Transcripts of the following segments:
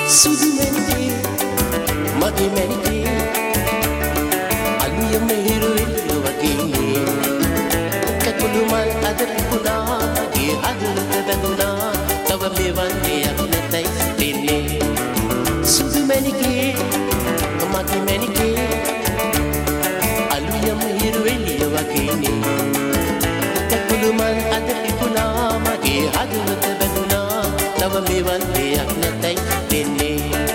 සුදු මැණිකේ මගේ මැණිකේ අලුයම හිරු එළිය වගේ කකුළු මල් අද පිපුණා මගේ හදවත බැඳුණා තව මෙවන් දෙයක් නැතයි දෙන්නේ සුදු මැණිකේ මගේ මැණිකේ අලුයම හිරු එළිය වගේ කකුළු මල් අද පිපුණා මගේ හදවත බැඳුණා තව මෙවන් දෙයක් නැතයි දෙන්නේ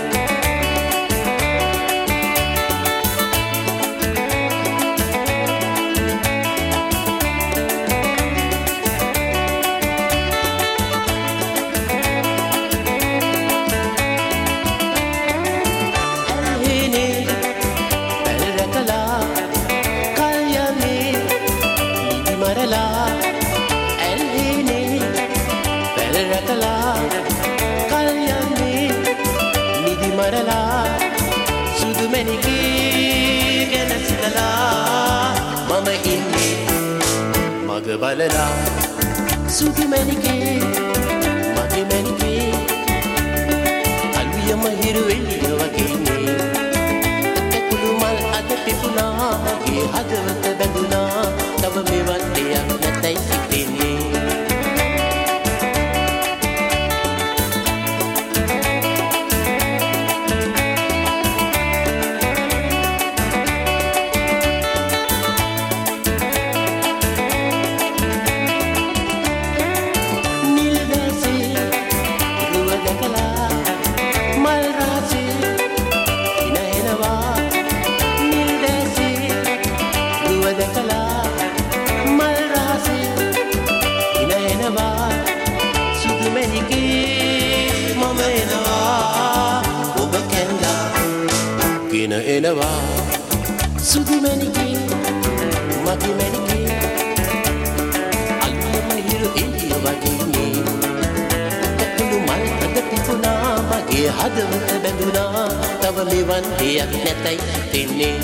සුදු මැණිකේ ගැන සිතලා මම ඉන්නේ මග බලලා සුදු මැණිකේ මගේ මැණිකේ අලුයම හිරු එළිය වගේ කකුළු මල් අද පිපුණා මගේ හදවත බැඳුණා තව මෙවන් දෙයක් නැතයි සිතෙන්නේ සුදු මැණිකේ මම එනවා ඔබ කැඳා ගෙන එනවා සුදු මැණිකේ මගේ මැණිකේ අලුයම හිරු එළිය වගේ කකුළු මල් අද පිපුණා මගේ හදවත බැඳුණා තව මෙවන් දෙයක් නැතයි දෙන්නේ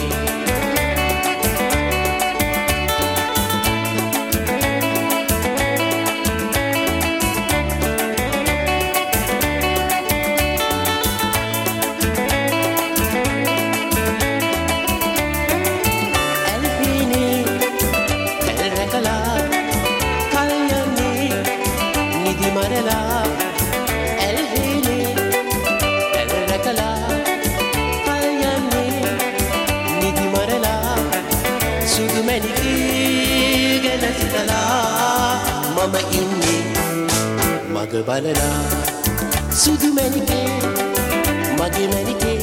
සුදු මැණිකේ ගැන සිතලා මම ඉන්නේ මග බලලා සුදු මැණිකේ මගේ මැණිකේ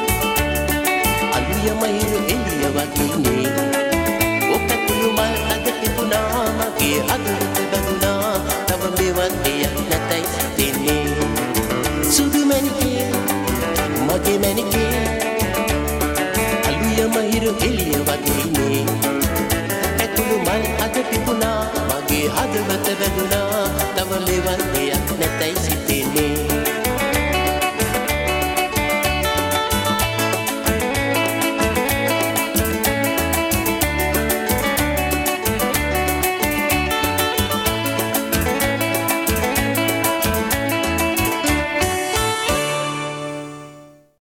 අලුයම හිරු එළිය වගේ ඔකකුළු මල් අද පිපුණා මගේ හදවත බැඳුණා තව මෙවන් දෙයක් නැතයි දෙන්නේ සුදු මැණිකේ මගේ මැණිකේ අලුයම හිරු එළිය වගේ කකුළු මල් අද පිපුණා මගේ හදවත බැඳුණා